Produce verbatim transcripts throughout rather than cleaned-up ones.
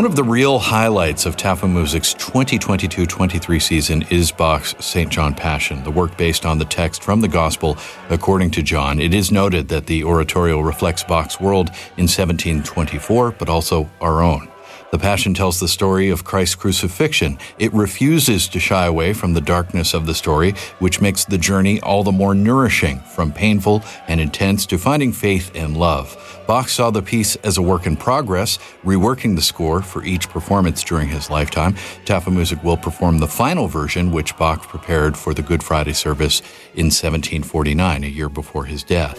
One of the real highlights of Tafelmusic's twenty twenty-two twenty-three season is Bach's Saint John Passion, the work based on the text from the Gospel according to John. It is noted that the oratorio reflects Bach's world in seventeen twenty-four, but also our own. The Passion tells the story of Christ's crucifixion. It refuses to shy away from the darkness of the story, which makes the journey all the more nourishing, from painful and intense to finding faith and love. Bach saw the piece as a work in progress, reworking the score for each performance during his lifetime. Tafelmusik will perform the final version, which Bach prepared for the Good Friday service in seventeen forty-nine, a year before his death.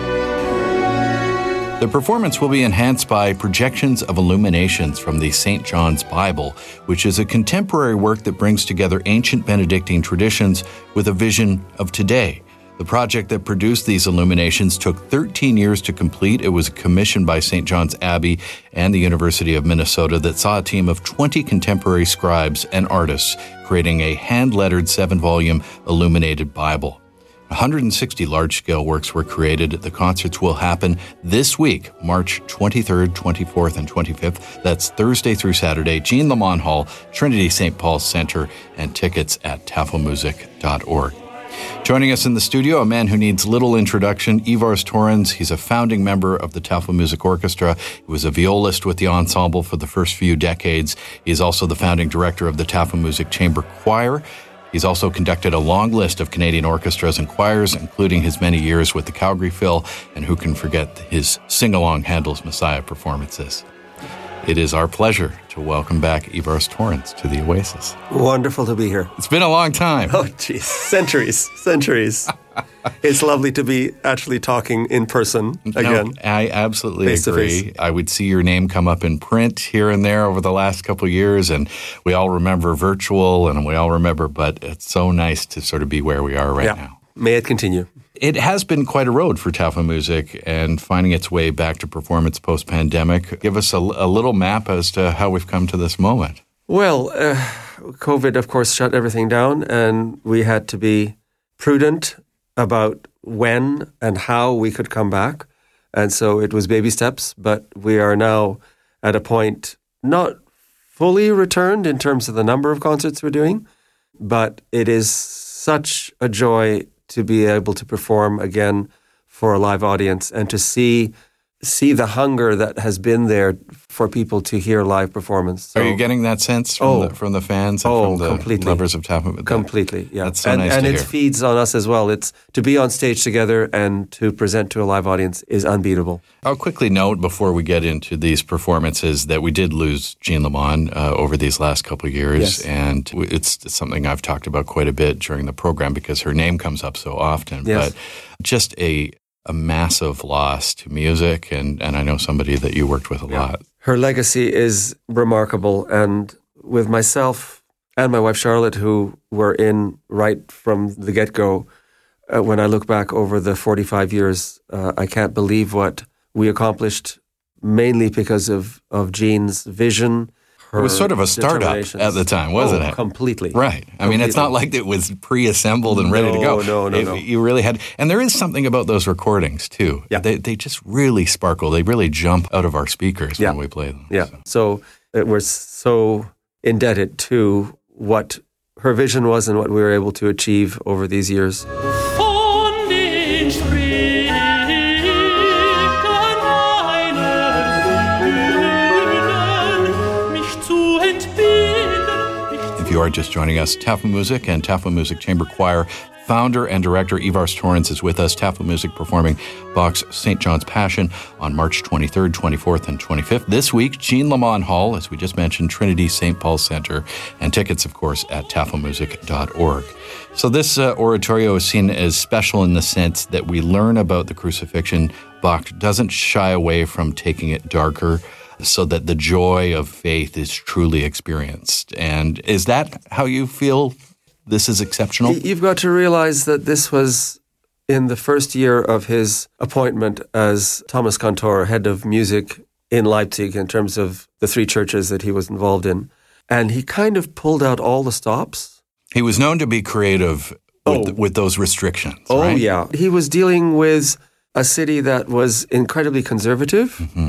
The performance will be enhanced by projections of illuminations from the Saint John's Bible, which is a contemporary work that brings together ancient Benedictine traditions with a vision of today. The project that produced these illuminations took thirteen years to complete. It was commissioned by Saint John's Abbey and the University of Minnesota that saw a team of twenty contemporary scribes and artists creating a hand-lettered seven-volume illuminated Bible. one hundred sixty large-scale works were created. The concerts will happen this week, March twenty-third, twenty-fourth, and twenty-fifth. That's Thursday through Saturday, Jean Lamont Hall, Trinity Saint Paul's Center, and tickets at tafelmusik dot org. Joining us in the studio, a man who needs little introduction, Ivars Torrens. He's a founding member of the Tafelmusik Orchestra. He was a violist with the ensemble for the first few decades. He is also the founding director of the Tafelmusik Chamber Choir. He's also conducted a long list of Canadian orchestras and choirs, including his many years with the Calgary Phil, and who can forget his sing-along Handel's Messiah performances. It is our pleasure to welcome back Ivars Torrens to the Oasis. Wonderful to be here. It's been a long time. Oh, geez. Centuries. Centuries. It's lovely to be actually talking in person again. No, I absolutely face agree. I would see your name come up in print here and there over the last couple of years, and we all remember virtual, and we all remember, but it's so nice to sort of be where we are right yeah. now. May it continue. It has been quite a road for Tafelmusik and finding its way back to performance post-pandemic. Give us a, a little map as to how we've come to this moment. Well, uh, COVID, of course, shut everything down, and we had to be prudent about when and how we could come back. And so it was baby steps, but we are now at a point not fully returned in terms of the number of concerts we're doing, but it is such a joy to be able to perform again for a live audience and to see see the hunger that has been there for people to hear live performance. So, are you getting that sense from, oh, the, from the fans and oh, from the completely. lovers of Tafelmusik? Completely, yeah. That's so and, nice and to it hear. feeds on us as well. It's to be on stage together and to present to a live audience is unbeatable. I'll quickly note before we get into these performances that we did lose Jean Lamont uh, over these last couple of years, yes. and it's, it's something I've talked about quite a bit during the program because her name comes up so often. Yes. But just a a massive loss to music, and, and I know somebody that you worked with a yeah. lot. Her legacy is remarkable, and with myself and my wife Charlotte, who were in right from the get-go, uh, when I look back over the forty-five years, uh, I can't believe what we accomplished, mainly because of, of Jean's vision. It was sort of a startup at the time, wasn't oh, it? Completely. Right. I completely. mean, it's not like it was pre-assembled and ready no, to go. No, no, it, no. You really had, and there is something about those recordings too. Yeah. They they just really sparkle. They really jump out of our speakers yeah. when we play them. Yeah. So. so uh, we're so indebted to what her vision was and what we were able to achieve over these years. If you are just joining us, Tafelmusik and Tafelmusik Chamber Choir founder and director Ivars Torrens is with us. Tafelmusik performing Bach's Saint John's Passion on March twenty-third, twenty-fourth, and twenty-fifth. This week, Jean Lamont Hall, as we just mentioned, Trinity Saint Paul's Center, and tickets, of course, at tafelmusik dot org. So this uh, oratorio is seen as special in the sense that we learn about the crucifixion. Bach doesn't shy away from taking it darker, so that the joy of faith is truly experienced. And is that how you feel this is exceptional? You've got to realize that this was in the first year of his appointment as Thomas Kantor, head of music in Leipzig, in terms of the three churches that he was involved in. And he kind of pulled out all the stops. He was known to be creative with, oh. with those restrictions, Oh, right? yeah. He was dealing with a city that was incredibly conservative. Mm-hmm.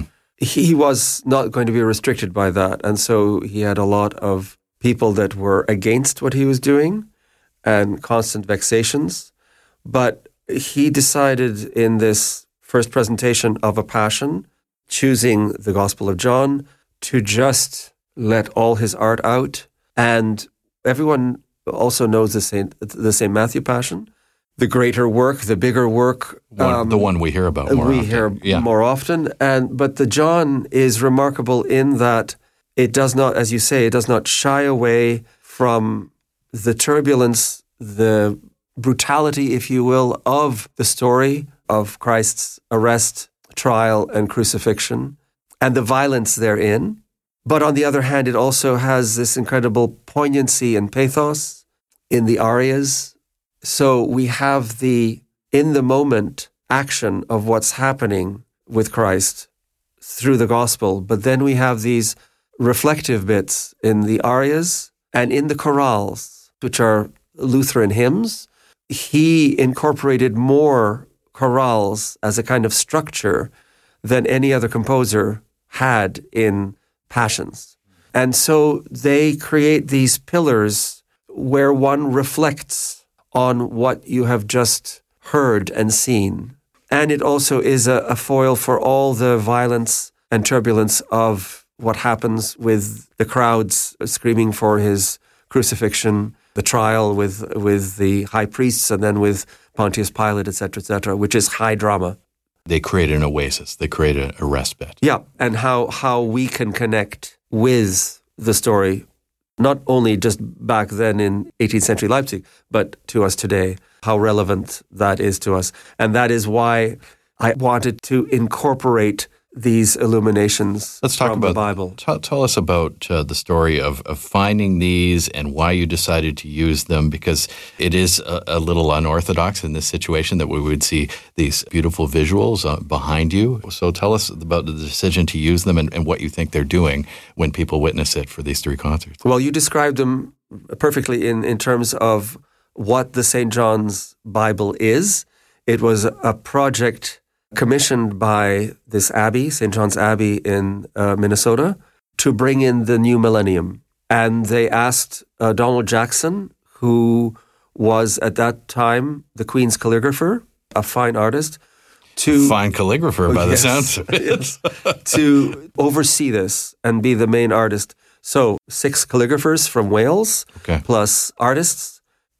he was not going to be restricted by that. And so he had a lot of people that were against what he was doing and constant vexations. But he decided in this first presentation of a passion, choosing the Gospel of John, to just let all his art out. And everyone also knows the Saint, the Saint Matthew Passion, the greater work, the bigger work. One, um, the one we hear about more we often. hear yeah. more often. And but the John is remarkable in that it does not, as you say, it does not shy away from the turbulence, the brutality, if you will, of the story of Christ's arrest, trial, and crucifixion, and the violence therein. But on the other hand, it also has this incredible poignancy and pathos in the arias. So we have the in-the-moment action of what's happening with Christ through the gospel, but then we have these reflective bits in the arias and in the chorales, which are Lutheran hymns. He incorporated more chorales as a kind of structure than any other composer had in passions. And so they create these pillars where one reflects on what you have just heard and seen. And it also is a, a foil for all the violence and turbulence of what happens with the crowds screaming for his crucifixion, the trial with with the high priests, and then with Pontius Pilate, et cetera, et cetera, which is high drama. They create an oasis. They create a, a respite. Yeah, and how, how we can connect with the story, not only just back then in eighteenth century Leipzig, but to us today, how relevant that is to us. And that is why I wanted to incorporate these illuminations Let's talk from about the Bible. T- tell us about uh, the story of, of finding these and why you decided to use them, because it is a, a little unorthodox in this situation that we would see these beautiful visuals uh, behind you. So tell us about the decision to use them and, and what you think they're doing when people witness it for these three concerts. Well, you described them perfectly in, in terms of what the Saint John's Bible is. It was a project commissioned by this abbey, Saint John's Abbey in uh, Minnesota, to bring in the new millennium. And they asked uh, Donald Jackson, who was at that time the Queen's calligrapher, a fine artist, to fine calligrapher by yes, the sounds of it, yes, to oversee this and be the main artist. So six calligraphers from Wales, okay. plus artists,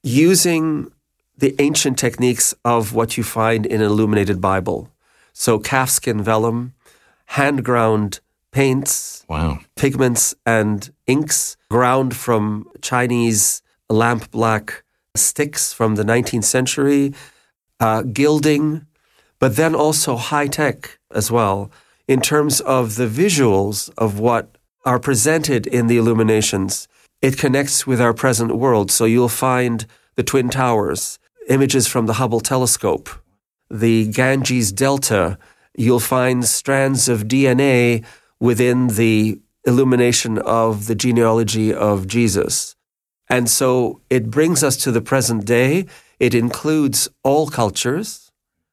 using the ancient techniques of what you find in an illuminated Bible. So calfskin vellum, hand-ground paints, wow. pigments and inks, ground from Chinese lamp-black sticks from the nineteenth century, uh, gilding, but then also high-tech as well, in terms of the visuals of what are presented in the illuminations. It connects with our present world. So you'll find the Twin Towers, images from the Hubble telescope, the Ganges Delta. You'll find strands of D N A within the illumination of the genealogy of Jesus. And so it brings us to the present day. It includes all cultures.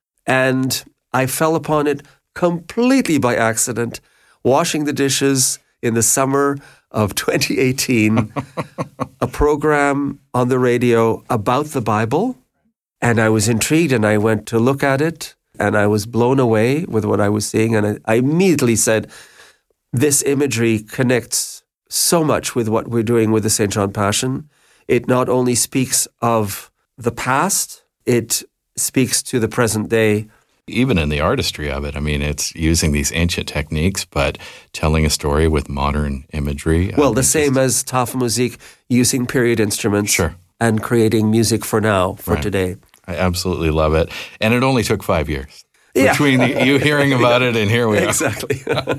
And I fell upon it completely by accident, washing the dishes in the summer of twenty eighteen, a program on the radio about the Bible. And I was intrigued and I went to look at it and I was blown away with what I was seeing. And I, I immediately said, this imagery connects so much with what we're doing with the Saint John Passion. It not only speaks of the past, it speaks to the present day. Even in the artistry of it, I mean, it's using these ancient techniques, but telling a story with modern imagery. Well, um, the same just, as Tafelmusik, using period instruments sure. and creating music for now, for right. today. I absolutely love it. And it only took five years. Yeah. Between the, you hearing about it and here we are. Exactly.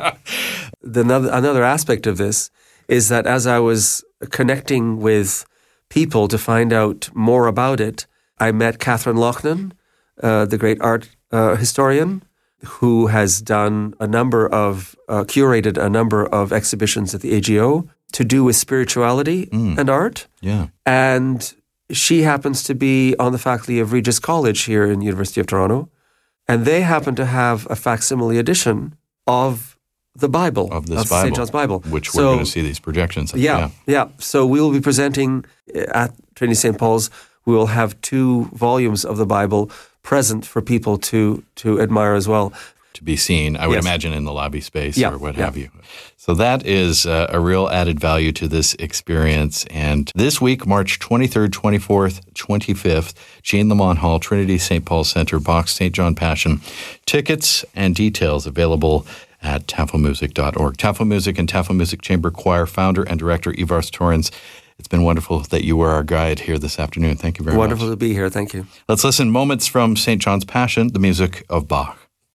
the another, another aspect of this is that as I was connecting with people to find out more about it, I met Catherine Loughnan, uh, the great art uh, historian, who has done a number of, uh, curated a number of exhibitions at the A G O to do with spirituality mm. and art. Yeah. And she happens to be on the faculty of Regis College here in the University of Toronto. And they happen to have a facsimile edition of the Bible, of this of Bible, Saint John's Bible. Which so, we're going to see these projections of. Yeah, yeah, yeah. So we will be presenting at Trinity Saint Paul's. We will have two volumes of the Bible present for people to to admire as well. To be seen, I would yes. imagine, in the lobby space yeah, or what yeah. have you. So that is uh, a real added value to this experience. And this week, March twenty-third, twenty-fourth, twenty-fifth, Jean Lamont Hall, Trinity Saint Paul Center, Box, Saint John Passion. Tickets and details available at tafel music dot org. Tafel Music and Tafel Music Chamber Choir founder and director Ivars Torrens. It's been wonderful that you were our guide here this afternoon. Thank you very wonderful much. Wonderful to be here. Thank you. Let's listen moments from Saint John's Passion, the music of Bach.